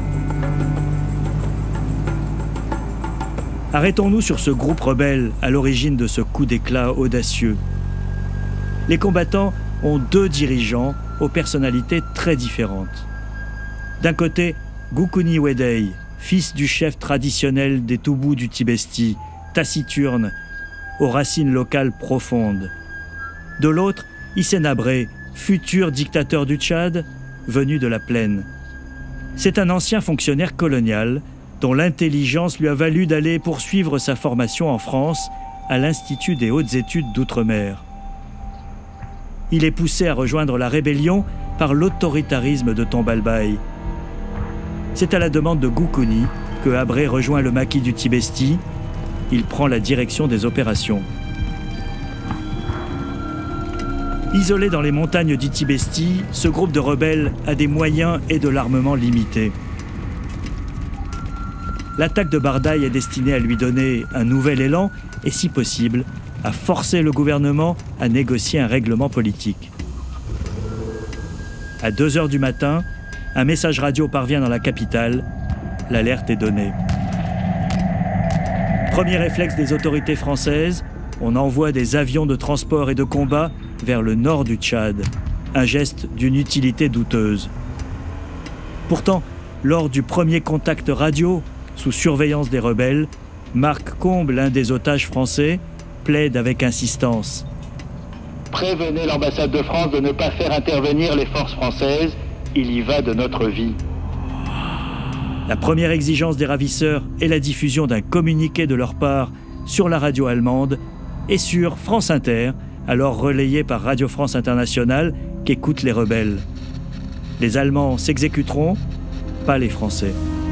Arrêtons-nous sur ce groupe rebelle à l'origine de ce coup d'éclat audacieux. Les combattants ont deux dirigeants aux personnalités très différentes. D'un côté, Goukouni Wedei, fils du chef traditionnel des Toubous du Tibesti, taciturne, aux racines locales profondes. De l'autre, Hissène Habré, futur dictateur du Tchad, venu de la plaine. C'est un ancien fonctionnaire colonial dont l'intelligence lui a valu d'aller poursuivre sa formation en France à l'Institut des hautes études d'outre-mer. Il est poussé à rejoindre la rébellion par l'autoritarisme de Tombalbaye. C'est à la demande de Goukouni que Habré rejoint le maquis du Tibesti. Il prend la direction des opérations. Isolé dans les montagnes du Tibesti, ce groupe de rebelles a des moyens et de l'armement limités. L'attaque de Bardaï est destinée à lui donner un nouvel élan et, si possible, à forcer le gouvernement à négocier un règlement politique. À deux heures du matin, un message radio parvient dans la capitale. L'alerte est donnée. Premier réflexe des autorités françaises, on envoie des avions de transport et de combat vers le nord du Tchad, un geste d'une utilité douteuse. Pourtant, lors du premier contact radio, sous surveillance des rebelles, Marc Combe, l'un des otages français, plaide avec insistance. Prévenez l'ambassade de France de ne pas faire intervenir les forces françaises. Il y va de notre vie. La première exigence des ravisseurs est la diffusion d'un communiqué de leur part sur la radio allemande et sur France Inter, alors relayé par Radio France Internationale, qu'écoutent les rebelles. Les Allemands s'exécuteront, pas les Français.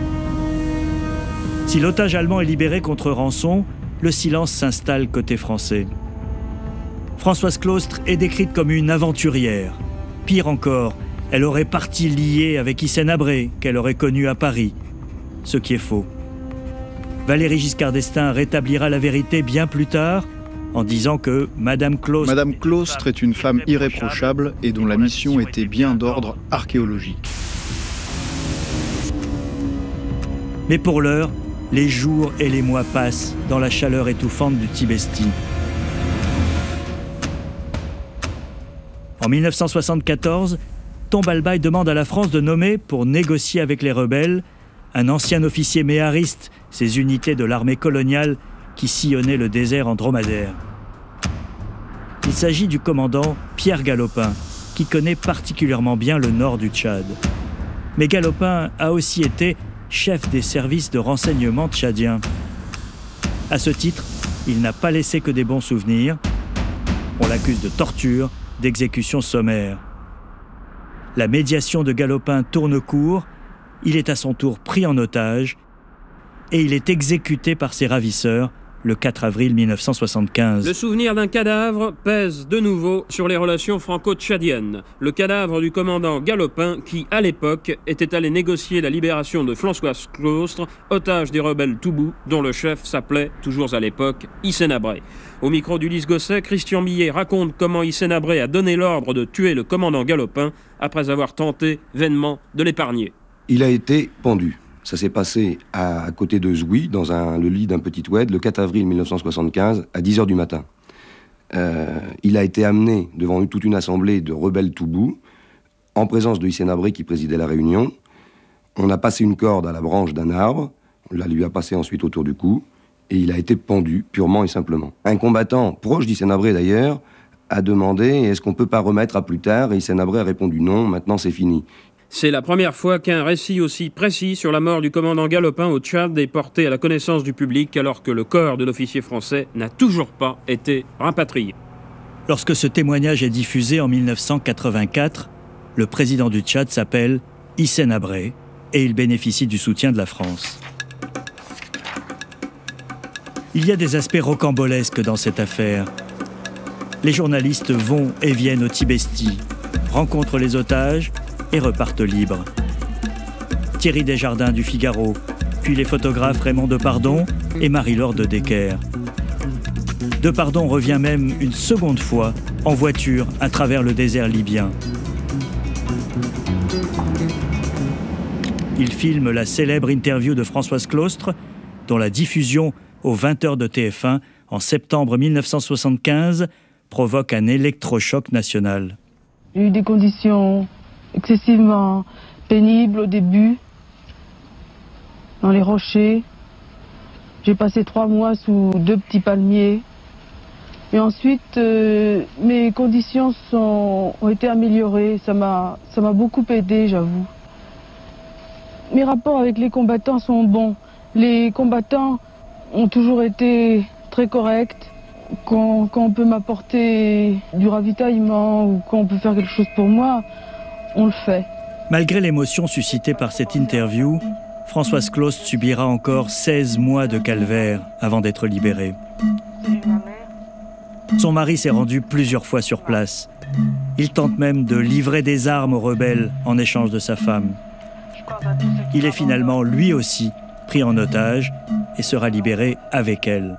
Si l'otage allemand est libéré contre rançon, le silence s'installe côté français. Françoise Claustre est décrite comme une aventurière. Pire encore, elle aurait partie liée avec Hissène Habré, qu'elle aurait connu à Paris, ce qui est faux. Valéry Giscard d'Estaing rétablira la vérité bien plus tard, en disant que Madame Claustre... Madame Claustre est une femme irréprochable et dont la mission était bien d'ordre archéologique. Mais pour l'heure, les jours et les mois passent dans la chaleur étouffante du Tibesti. En mille neuf cent soixante-quatorze, Tombalbaye demande à la France de nommer, pour négocier avec les rebelles, un ancien officier méhariste, ces unités de l'armée coloniale qui sillonnaient le désert en dromadaire. Il s'agit du commandant Pierre Galopin, qui connaît particulièrement bien le nord du Tchad. Mais Galopin a aussi été chef des services de renseignement tchadiens. À ce titre, il n'a pas laissé que des bons souvenirs. On l'accuse de torture, d'exécution sommaire. La médiation de Galopin tourne court, il est à son tour pris en otage et il est exécuté par ses ravisseurs le quatre avril mille neuf cent soixante-quinze. Le souvenir d'un cadavre pèse de nouveau sur les relations franco-tchadiennes. Le cadavre du commandant Galopin qui, à l'époque, était allé négocier la libération de François Claustre, otage des rebelles Toubou, dont le chef s'appelait, toujours à l'époque, Hissène Habré. Au micro d'Ulysse Gosset, Christian Millet raconte comment Hissène Habré a donné l'ordre de tuer le commandant Galopin après avoir tenté vainement de l'épargner. Il a été pendu. Ça s'est passé à, à côté de Zouy, dans un, le lit d'un petit oued, le quatre avril mille neuf cent soixante-quinze, à dix heures du matin. Euh, il a été amené devant toute une assemblée de rebelles Toubou, en présence de Hissène Habré qui présidait la réunion. On a passé une corde à la branche d'un arbre, on la lui a passée ensuite autour du cou, et il a été pendu, purement et simplement. Un combattant, proche d'Hissène Habré d'ailleurs, a demandé « Est-ce qu'on ne peut pas remettre à plus tard ?» Et Hissène Habré a répondu « Non, maintenant c'est fini ». C'est la première fois qu'un récit aussi précis sur la mort du commandant Galopin au Tchad est porté à la connaissance du public alors que le corps de l'officier français n'a toujours pas été rapatrié. Lorsque ce témoignage est diffusé en mille neuf cent quatre-vingt-quatre, le président du Tchad s'appelle Hissène Habré et il bénéficie du soutien de la France. Il y a des aspects rocambolesques dans cette affaire. Les journalistes vont et viennent au Tibesti, rencontrent les otages et repartent libres. Thierry Desjardins du Figaro, puis les photographes Raymond Depardon et Marie-Laure de Decker. Depardon revient même une seconde fois en voiture à travers le désert libyen. Il filme la célèbre interview de Françoise Claustre, dont la diffusion aux vingt heures de T F un en septembre mille neuf cent soixante-quinze provoque un électrochoc national. J'ai eu des conditions excessivement pénibles au début, dans les rochers. J'ai passé trois mois sous deux petits palmiers. Et ensuite, euh, mes conditions sont, ont été améliorées. Ça m'a, ça m'a beaucoup aidé, j'avoue. Mes rapports avec les combattants sont bons. Les combattants ont toujours été très corrects. Quand, quand on peut m'apporter du ravitaillement ou quand on peut faire quelque chose pour moi, on le fait. Malgré l'émotion suscitée par cette interview, Françoise Claustre subira encore seize mois de calvaire avant d'être libérée. Son mari s'est rendu plusieurs fois sur place. Il tente même de livrer des armes aux rebelles en échange de sa femme. Il est finalement, lui aussi, pris en otage et sera libéré avec elle.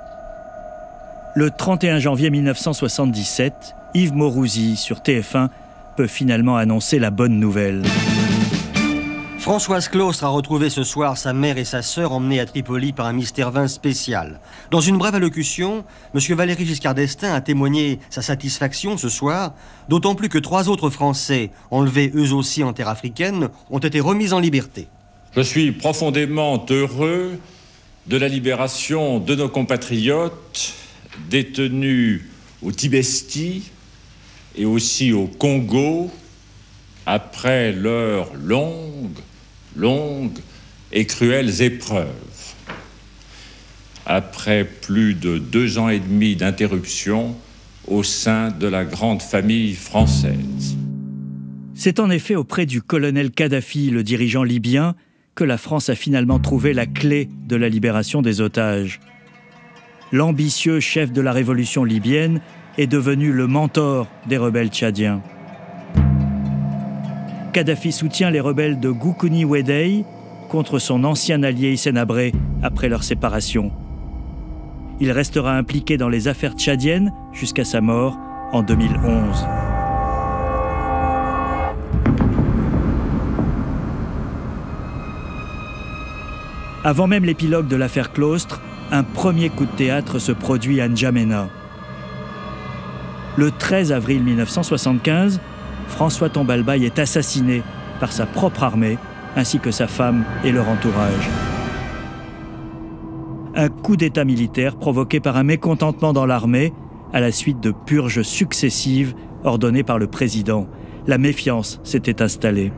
Le trente et un janvier mille neuf cent soixante-dix-sept, Yves Maurouzi, sur T F un, peut finalement annoncer la bonne nouvelle. Françoise Claustre a retrouvé ce soir sa mère et sa sœur emmenées à Tripoli par un Mystère vingt spécial. Dans une brève allocution, M. Valéry Giscard d'Estaing a témoigné sa satisfaction ce soir, d'autant plus que trois autres Français, enlevés eux aussi en terre africaine, ont été remis en liberté. Je suis profondément heureux de la libération de nos compatriotes détenus au Tibesti et aussi au Congo après leurs longues, longues et cruelles épreuves. Après plus de deux ans et demi d'interruption au sein de la grande famille française. C'est en effet auprès du colonel Kadhafi, le dirigeant libyen, que la France a finalement trouvé la clé de la libération des otages. L'ambitieux chef de la révolution libyenne est devenu le mentor des rebelles tchadiens. Kadhafi soutient les rebelles de Goukouni Weddey, contre son ancien allié Hissène Habré après leur séparation. Il restera impliqué dans les affaires tchadiennes jusqu'à sa mort en deux mille onze. Avant même l'épilogue de l'affaire Claustre, un premier coup de théâtre se produit à N'Djamena. Le treize avril mille neuf cent soixante-quinze, François Tombalbaye est assassiné par sa propre armée, ainsi que sa femme et leur entourage. Un coup d'État militaire provoqué par un mécontentement dans l'armée à la suite de purges successives ordonnées par le président. La méfiance s'était installée.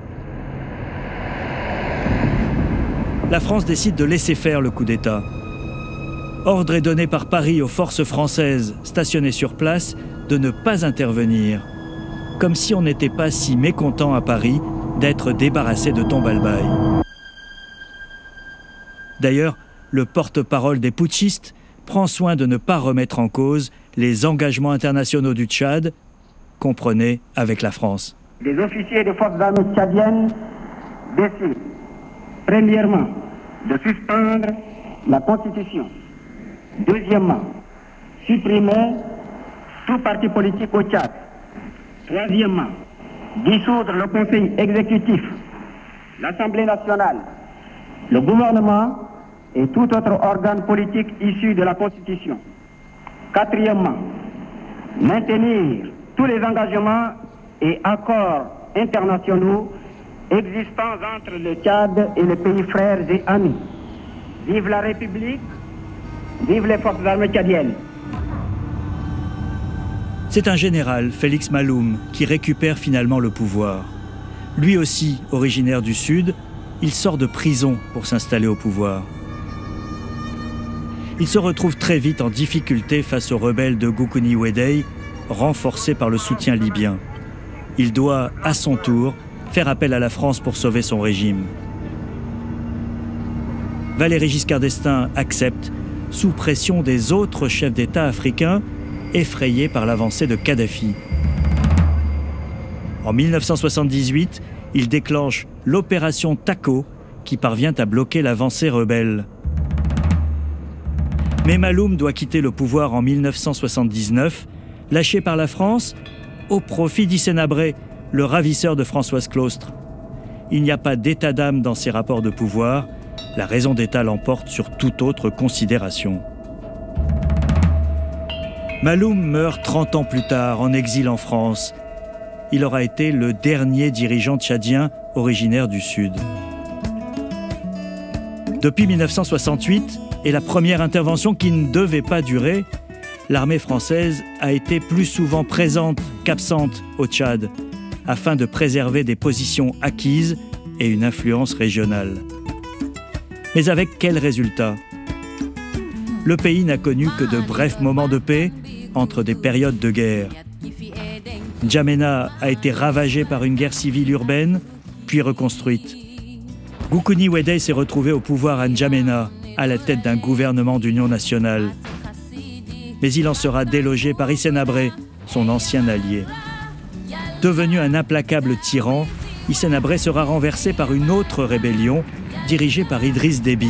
La France décide de laisser faire le coup d'État. Ordre est donné par Paris aux forces françaises stationnées sur place de ne pas intervenir, comme si on n'était pas si mécontent à Paris d'être débarrassé de Tombalbaye. D'ailleurs, le porte-parole des putschistes prend soin de ne pas remettre en cause les engagements internationaux du Tchad, comprenez, avec la France. Les officiers des forces armées tchadiennes décident, premièrement, de suspendre la Constitution. Deuxièmement, supprimer tout parti politique au Tchad. Troisièmement, dissoudre le Conseil exécutif, l'Assemblée nationale, le gouvernement et tout autre organe politique issu de la Constitution. Quatrièmement, maintenir tous les engagements et accords internationaux existants entre le Tchad et les pays frères et amis. Vive la République, vive les forces armées tchadiennes. C'est un général, Félix Maloum, qui récupère finalement le pouvoir. Lui aussi, originaire du Sud, il sort de prison pour s'installer au pouvoir. Il se retrouve très vite en difficulté face aux rebelles de Goukouni Ouédeye, renforcés par le soutien libyen. Il doit, à son tour, faire appel à la France pour sauver son régime. Valéry Giscard d'Estaing accepte, sous pression des autres chefs d'État africains, effrayés par l'avancée de Kadhafi. En mille neuf cent soixante-dix-huit, il déclenche l'opération Taco, qui parvient à bloquer l'avancée rebelle. Mais Maloum doit quitter le pouvoir en mille neuf cent soixante-dix-neuf, lâché par la France, au profit d'Hissène Habré, le ravisseur de Françoise Claustre. Il n'y a pas d'état d'âme dans ces rapports de pouvoir, la raison d'État l'emporte sur toute autre considération. Maloum meurt trente ans plus tard, en exil en France. Il aura été le dernier dirigeant tchadien originaire du Sud. Depuis mille neuf cent soixante-huit, et la première intervention qui ne devait pas durer, l'armée française a été plus souvent présente qu'absente au Tchad, afin de préserver des positions acquises et une influence régionale. Mais avec quel résultat ? Le pays n'a connu que de brefs moments de paix entre des périodes de guerre. N'Djamena a été ravagée par une guerre civile urbaine, puis reconstruite. Goukouni Ouédeye s'est retrouvé au pouvoir à N'Djamena, à la tête d'un gouvernement d'union nationale. Mais il en sera délogé par Hissène Habré, son ancien allié. Devenu un implacable tyran, Hissène Habré sera renversé par une autre rébellion, dirigée par Idriss Déby.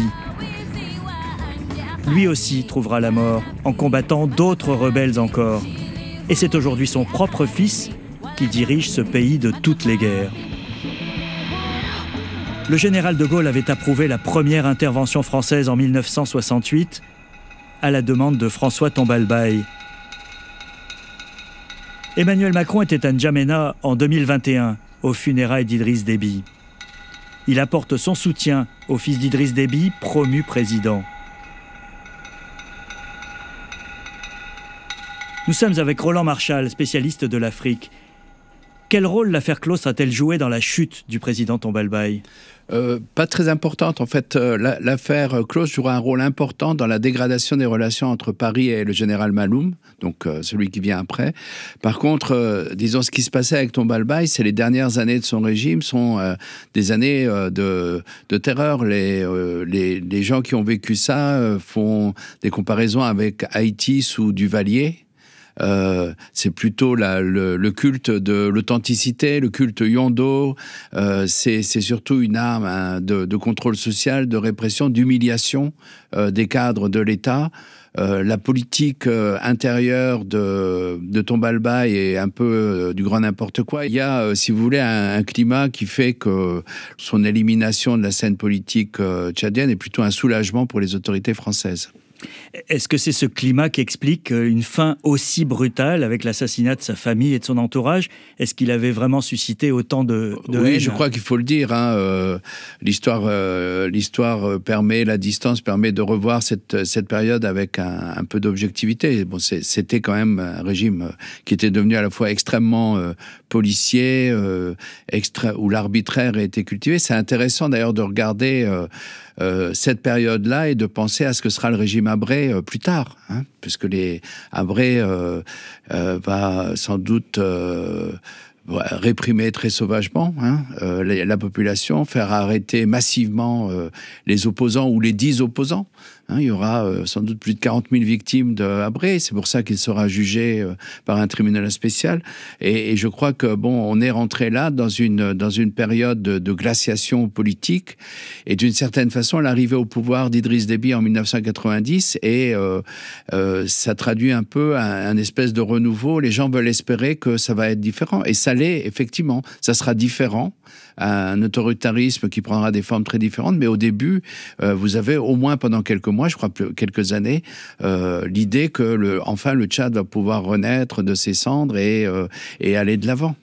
Lui aussi trouvera la mort en combattant d'autres rebelles encore. Et c'est aujourd'hui son propre fils qui dirige ce pays de toutes les guerres. Le général de Gaulle avait approuvé la première intervention française en mille neuf cent soixante-huit à la demande de François Tombalbaye. Emmanuel Macron était à N'Djamena en deux mille vingt et un, aux funérailles d'Idriss Déby. Il apporte son soutien au fils d'Idriss Déby, promu président. Nous sommes avec Roland Marchal, spécialiste de l'Afrique. Quel rôle l'affaire Claustre a-t-elle joué dans la chute du président Tombalbaye ? Euh, pas très importante. En fait, euh, la, l'affaire Claustre jouera un rôle important dans la dégradation des relations entre Paris et le général Maloum, donc euh, celui qui vient après. Par contre, euh, disons, ce qui se passait avec Tombalbaye, c'est les dernières années de son régime sont euh, des années euh, de, de terreur. Les, euh, les, les gens qui ont vécu ça euh, font des comparaisons avec Haïti sous Duvalier. Euh, c'est plutôt la, le, le culte de l'authenticité, le culte yondo. Euh, c'est, c'est surtout une arme hein, de, de contrôle social, de répression, d'humiliation euh, des cadres de l'État. Euh, la politique euh, intérieure de, de Tombalba est un peu euh, du grand n'importe quoi. Il y a, euh, si vous voulez, un, un climat qui fait que son élimination de la scène politique euh, tchadienne est plutôt un soulagement pour les autorités françaises. Est-ce que c'est ce climat qui explique une fin aussi brutale avec l'assassinat de sa famille et de son entourage ? Est-ce qu'il avait vraiment suscité autant de, de Oui, haine ? je crois qu'il faut le dire. Hein, euh, l'histoire, euh, l'histoire permet, la distance permet de revoir cette, cette période avec un, un peu d'objectivité. Bon, c'est, c'était quand même un régime qui était devenu à la fois extrêmement euh, policier, euh, extra, où l'arbitraire a été cultivé. C'est intéressant d'ailleurs de regarder euh, euh, cette période-là et de penser à ce que sera le régime Habré euh, plus tard, hein, puisque les Habré euh, euh, va sans doute euh, réprimer très sauvagement hein, euh, la, la population, faire arrêter massivement euh, les opposants ou les dix opposants. Hein, il y aura euh, sans doute plus de quarante mille victimes de Habré. C'est pour ça qu'il sera jugé euh, par un tribunal spécial. Et, et je crois que bon, on est rentré là dans une dans une période de, de glaciation politique. Et d'une certaine façon, l'arrivée au pouvoir d'Idriss Déby en mille neuf cent quatre-vingt-dix et euh, euh, ça traduit un peu un, un espèce de renouveau. Les gens veulent espérer que ça va être différent. Et ça l'est effectivement. Ça sera différent. Un autoritarisme qui prendra des formes très différentes, mais au début, euh, vous avez au moins pendant quelques mois, je crois quelques années, euh, l'idée que le, enfin le Tchad va pouvoir renaître de ses cendres et, euh, et aller de l'avant.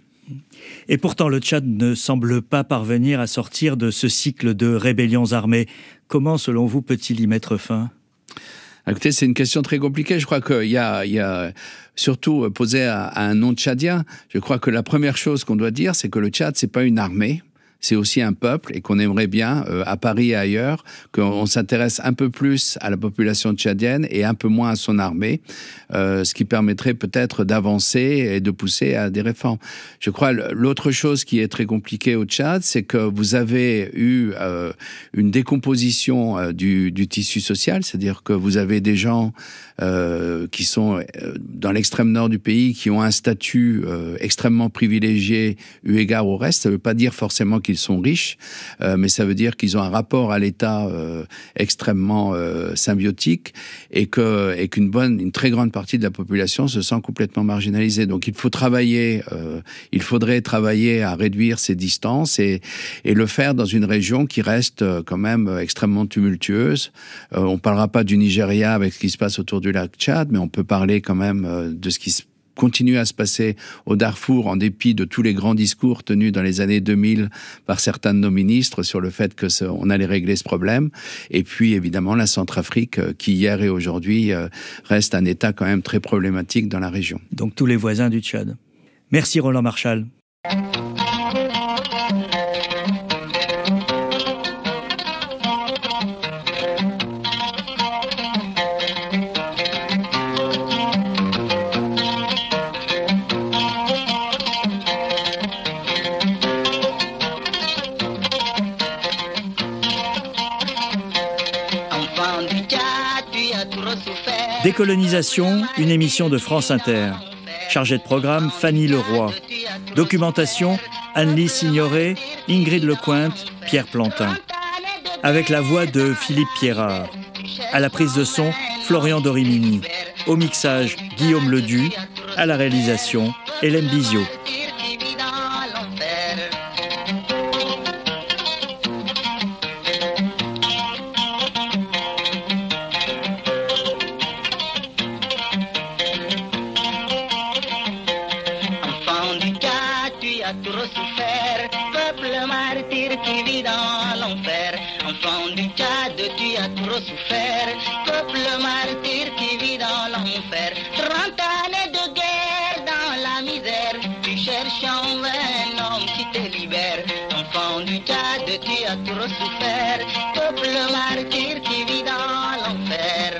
Et pourtant, le Tchad ne semble pas parvenir à sortir de ce cycle de rébellions armées. Comment, selon vous, peut-il y mettre fin ? Écoutez, c'est une question très compliquée. Je crois qu'il y a, il y a surtout posé à, à un non-tchadien. Je crois que la première chose qu'on doit dire, c'est que le Tchad, c'est pas une armée. C'est aussi un peuple et qu'on aimerait bien, euh, à Paris et ailleurs, qu'on s'intéresse un peu plus à la population tchadienne et un peu moins à son armée, euh, ce qui permettrait peut-être d'avancer et de pousser à des réformes. Je crois l'autre chose qui est très compliquée au Tchad, c'est que vous avez eu euh, une décomposition euh, du, du tissu social, c'est-à-dire que vous avez des gens euh, qui sont euh, dans l'extrême nord du pays, qui ont un statut euh, extrêmement privilégié eu égard au reste. Ça ne veut pas dire forcément qu'ils sont riches, euh, mais ça veut dire qu'ils ont un rapport à l'État euh, extrêmement euh, symbiotique et que et qu'une bonne, une très grande partie de la population se sent complètement marginalisée. Donc il faut travailler, euh, il faudrait travailler à réduire ces distances et et le faire dans une région qui reste euh, quand même extrêmement tumultueuse. Euh, on parlera pas du Nigeria avec ce qui se passe autour du lac Tchad, mais on peut parler quand même euh, de ce qui se continue à se passer au Darfour en dépit de tous les grands discours tenus dans les années deux mille par certains de nos ministres sur le fait que ce, on allait régler ce problème. Et puis évidemment la Centrafrique qui hier et aujourd'hui reste un État quand même très problématique dans la région. Donc tous les voisins du Tchad. Merci Roland Marchal. Décolonisation, une émission de France Inter. Chargée de programme, Fanny Leroy. Documentation, Anne-Lise Signoret, Ingrid Lecointe, Pierre Plantin. Avec la voix de Philippe Pierrard. À la prise de son, Florian Dorimini. Au mixage, Guillaume Ledu. À la réalisation, Hélène Bizio. Souffert, peuple martyr qui vit dans l'enfer. Trente années de guerre dans la misère. Tu cherches en vain un homme qui te libère. Enfant du Tchad, tu as trop souffert. Peuple martyr qui vit dans l'enfer.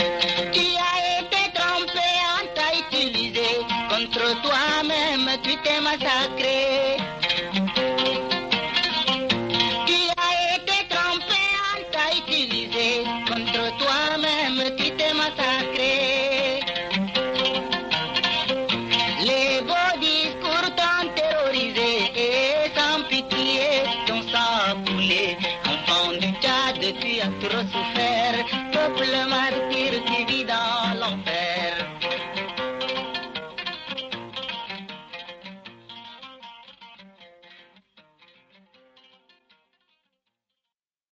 Contre toi-même, tu t'es t'es massacré. Tu as été trompé, on t'a utilisé. Contre toi-même, tu t'es massacré. Les beaux discours t'ont terrorisé et sans pitié ton sang a coulé. Enfant du Tchad, tu as trop souffert.